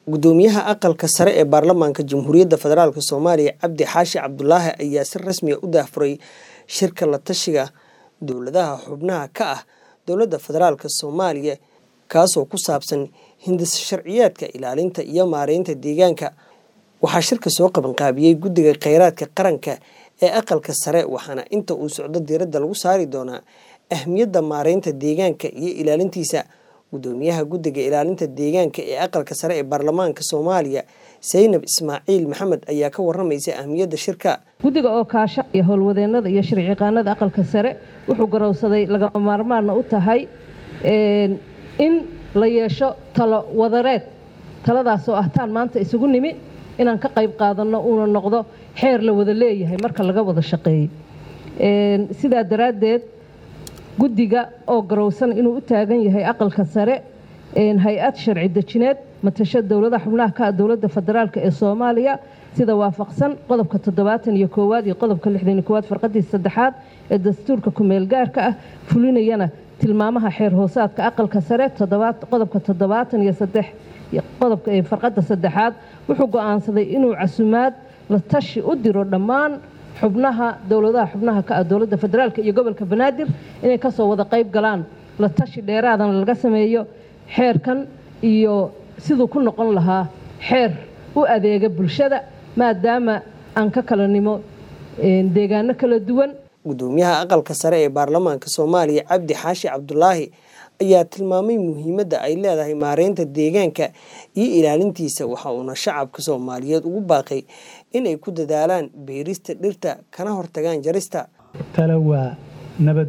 gudoomiyaha aqalka sare ee baarlamaanka Jamhuuriyadda Federaalka Soomaaliya Cabdi Xaashi Cabdulaahi ayaa si rasmi ah u daahfuray shirka la tashiga dowladaha xubnaha ka ah dowladda federaalka Soomaaliya kaasoo ku saabsan hindis sharciyeedka ilaalinta iyo maareynta deegaanka. Waxaa shirka soo qaban qaabiyay guddiga kheyraadka qaranka ee aqalka sare waxaana inta uu socdo diiradda lagu saari doonaa ahmiyadda maareynta deegaanka iyo ilaalintiisa. gudoomiyaha guddiga ilaalinta deegaanka ee aqalka sare ee baarlamaanka Soomaaliya Zainab Ismaaciil Maxamed ayaa ka warramaysa ahmiyadda shirka. guddiga oo kaasha iyo howlwadeennada iyo sharci yaqaanada aqalka sare wuxuu garowsaday lagama maarmaana u tahay in la yeesho talo wadareed taladaas oo ah taan maanta isugu nimi inaan ka qayb qaadano uuna noqdo xeer la wada leeyahay marka laga wada shaqeeyo. sidaa daraaddeed guddiga oo garowsan inuu u taagan yahay aqalka sare hay-ad sharci dejineed matasha dowladaha xubnaha ka dowladda federaalka ee Soomaaliya sida waafaqsan qodobka 71 iyo qodobka 61 farqadii saddexaad ee dastuurka ku meel gaarka ah fulinayana tilmaamaha xeer hoosaadka aqalka sare qodobka 73 iyo qodobka farqada saddexaad wuxuu go'aansaday inuu casumaad la tashi u diro dhammaan xubnaha dowladaha xubnaha ka dowladda federaalka iyo gobolka Banaadir inay ka soo wada qayb galaan la tashi dheeraadan laga sameeyo xeerkan iyo sidoo ku noqon lahaa xeer u adeega bulshada maadaama aan ka kala nimo deegaano kala duwan. gudoomiyaha aqalka sare ee baarlamaanka Soomaaliya Cabdi Xaashi Cabdulaahi ayaa tilmaamay muhiimadda ay leedahay maareynta deegaanka iyo ilaalintiisa waxa uuna shacabka Soomaaliyeed ugu baaqay inay ku dadaalaan beerista dhirta kana hortagaan jarista. talo waa nabad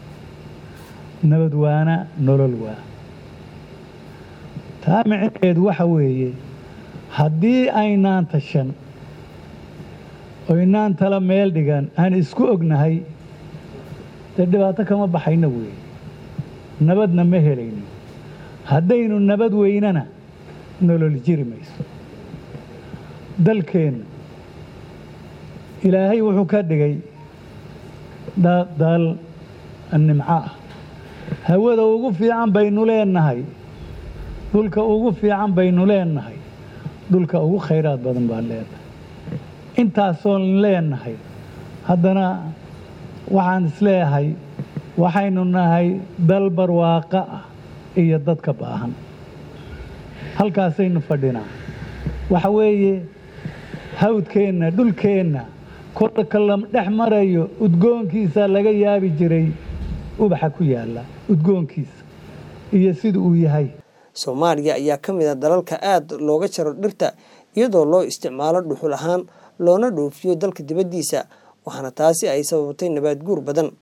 waana nolol waa taa micneheedu waxa weeye haddii aynaan tashan oo inaan tala meel dhigan aan isku ognahay dee dhibaato kama baxayna weeye nabadna ma helayno haddaynu nabad weynana nolol jiri mayso. dalkeenna ilaahay wuxuu ka dhigay dal nimco ah hawada ugu fiican baynu leenahay dhulka ugu fiican baynu leenahay dhulka ugu khayraad badan baan leenahay intaasoo leenahay haddana waxaan isleeyahay waxaynu nahay dal barwaaqo ah iyo dadka baahan halkaasaynu fadhinaa waxa weeye hawdkeenna dhulkeenna kolka la dhex marayo udgoonkiisa laga yaabi jiray ubaxa ku yaala udgoonkiisa iyo sida uu yahay. Soomaaliya ayaa ka mid ah dalalka aad looga jaro dhirta iyadoo loo isticmaalo dhuxul ahaan loona dhoofiyo dalka dibaddiisa waxaana taasi ay sababtay nabaad guur badan.